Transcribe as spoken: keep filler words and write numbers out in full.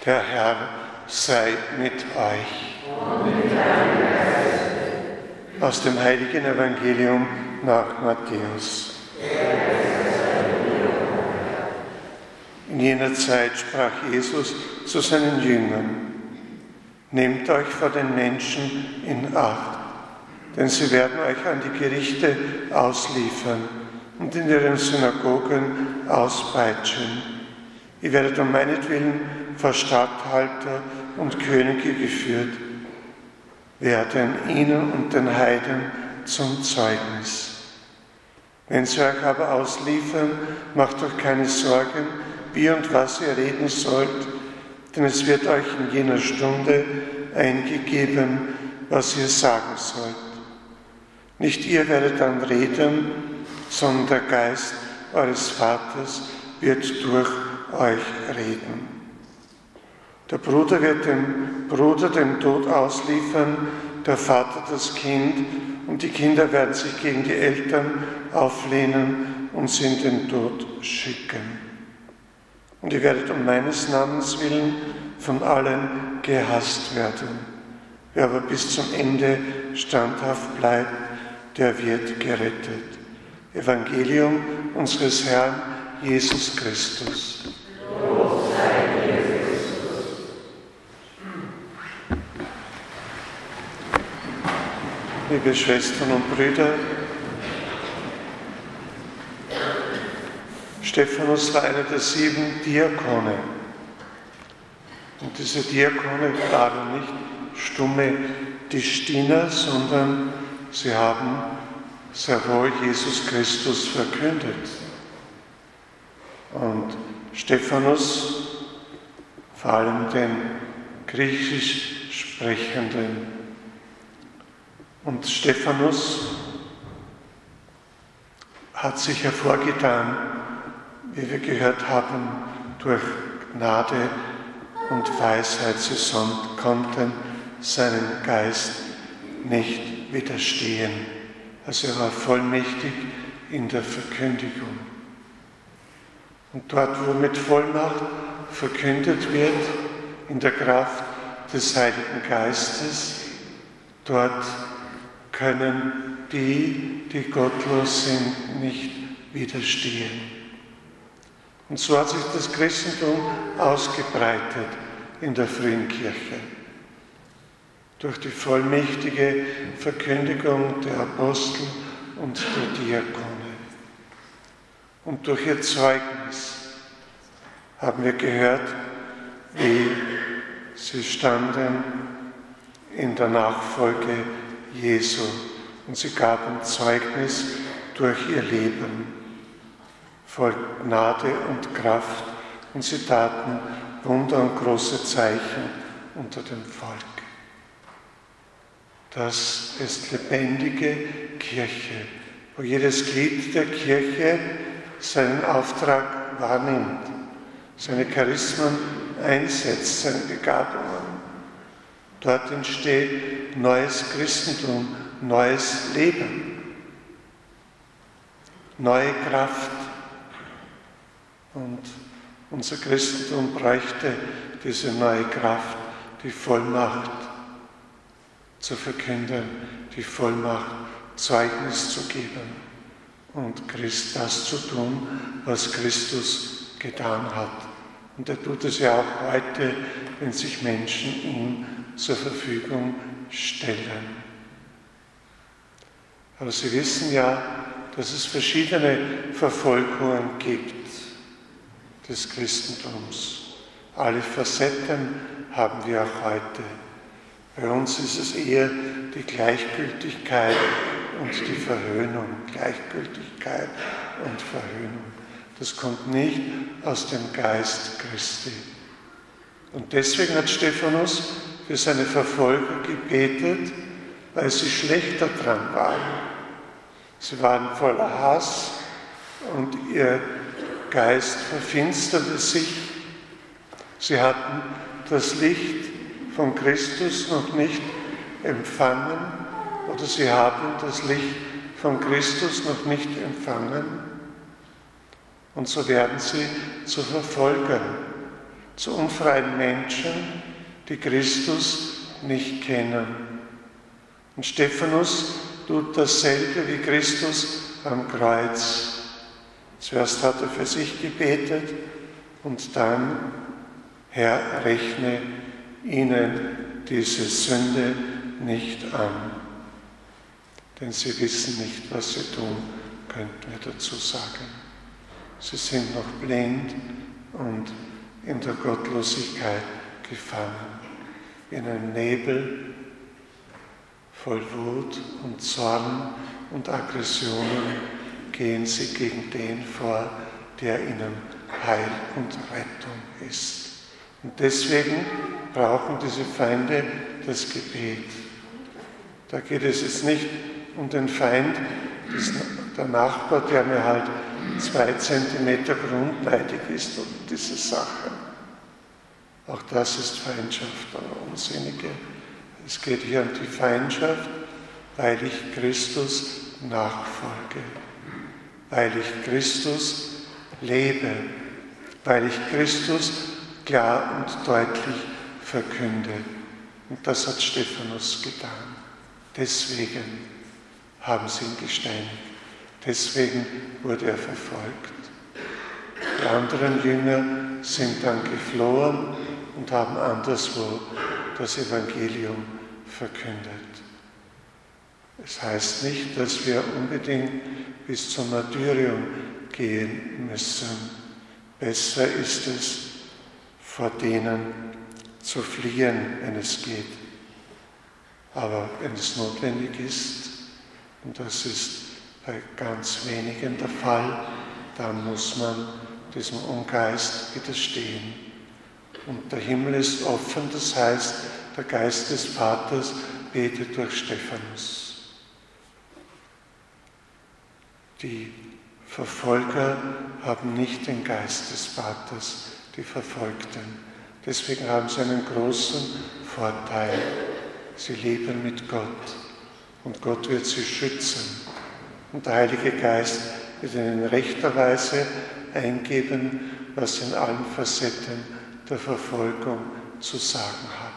Der Herr sei mit euch. Und mit deinem Geist. Aus dem heiligen Evangelium nach Matthäus. In jener Zeit sprach Jesus zu seinen Jüngern: Nehmt euch vor den Menschen in Acht, denn sie werden euch an die Gerichte ausliefern und in ihren Synagogen auspeitschen. Ihr werdet um meinetwillen vor Statthalter und Könige geführt, werden ihnen und den Heiden zum Zeugnis. Wenn sie euch aber ausliefern, macht euch keine Sorgen, wie und was ihr reden sollt, denn es wird euch in jener Stunde eingegeben, was ihr sagen sollt. Nicht ihr werdet dann reden, sondern der Geist eures Vaters wird durch euch reden. Der Bruder wird dem Bruder den Tod ausliefern, der Vater das Kind, und die Kinder werden sich gegen die Eltern auflehnen und sie in den Tod schicken. Und ihr werdet um meines Namens willen von allen gehasst werden. Wer aber bis zum Ende standhaft bleibt, der wird gerettet. Evangelium unseres Herrn Jesus Christus. Lob sei dir, Christus. Liebe Schwestern und Brüder, Stephanus war einer der sieben Diakone. Und diese Diakone waren nicht stumme Tischdiener, sondern sie haben sehr wohl Jesus Christus verkündet. Und Stephanus, vor allem den griechisch Sprechenden. Und Stephanus hat sich hervorgetan, wie wir gehört haben, durch Gnade und Weisheit. Sie konnten seinem Geist nicht widerstehen. Also er war vollmächtig in der Verkündigung. Und dort, wo mit Vollmacht verkündet wird, in der Kraft des Heiligen Geistes, dort können die, die gottlos sind, nicht widerstehen. Und so hat sich das Christentum ausgebreitet in der frühen Kirche. Durch die vollmächtige Verkündigung der Apostel und der Diakone. Und durch ihr Zeugnis haben wir gehört, wie sie standen in der Nachfolge Jesu. Und sie gaben Zeugnis durch ihr Leben, voll Gnade und Kraft. Und sie taten Wunder und große Zeichen unter dem Volk. Das ist lebendige Kirche, wo jedes Glied der Kirche seinen Auftrag wahrnimmt, seine Charismen einsetzt, seine Begabungen. Dort entsteht neues Christentum, neues Leben, neue Kraft. Und unser Christentum bräuchte diese neue Kraft, die Vollmacht zu verkünden, die Vollmacht, Zeugnis zu geben und Christ das zu tun, was Christus getan hat. Und er tut es ja auch heute, wenn sich Menschen ihm zur Verfügung stellen. Aber Sie wissen ja, dass es verschiedene Verfolgungen gibt des Christentums. Alle Facetten haben wir auch heute. Bei uns ist es eher die Gleichgültigkeit und die Verhöhnung. Gleichgültigkeit und Verhöhnung. Das kommt nicht aus dem Geist Christi. Und deswegen hat Stephanus für seine Verfolger gebetet, weil sie schlechter dran waren. Sie waren voller Hass und ihr Geist verfinsterte sich. Sie hatten das Licht von Christus noch nicht empfangen oder sie haben das Licht von Christus noch nicht empfangen. Und so werden sie zu Verfolgern, zu unfreien Menschen, die Christus nicht kennen. Und Stephanus tut dasselbe wie Christus am Kreuz. Zuerst hat er für sich gebetet und dann, Herr, rechne ihnen diese Sünde nicht an. Denn sie wissen nicht, was sie tun, könnten wir dazu sagen. Sie sind noch blind und in der Gottlosigkeit gefangen, in einem Nebel voll Wut und Zorn und Aggressionen gehen sie gegen den vor, der ihnen Heil und Rettung ist. Und deswegen brauchen diese Feinde das Gebet. Da geht es jetzt nicht um den Feind, der Nachbar, der mir halt zwei Zentimeter grundleidig ist und diese Sache. Auch das ist Feindschaft, eine unsinnige. Es geht hier um die Feindschaft, weil ich Christus nachfolge, weil ich Christus lebe, weil ich Christus klar und deutlich verkünde. Und das hat Stephanus getan. Deswegen haben sie ihn gesteinigt. Deswegen wurde er verfolgt. Die anderen Jünger sind dann geflohen und haben anderswo das Evangelium verkündet. Es heißt nicht, dass wir unbedingt bis zum Martyrium gehen müssen. Besser ist es, vor denen zu fliehen, wenn es geht. Aber wenn es notwendig ist, und das ist bei ganz wenigen der Fall, dann muss man diesem Ungeist widerstehen. Und der Himmel ist offen, das heißt, der Geist des Vaters betet durch Stephanus. Die Verfolger haben nicht den Geist des Vaters, die Verfolgten. Deswegen haben sie einen großen Vorteil. Sie leben mit Gott und Gott wird sie schützen. Und der Heilige Geist wird ihnen in rechter Weise eingeben, was sie in allen Facetten der Verfolgung zu sagen haben.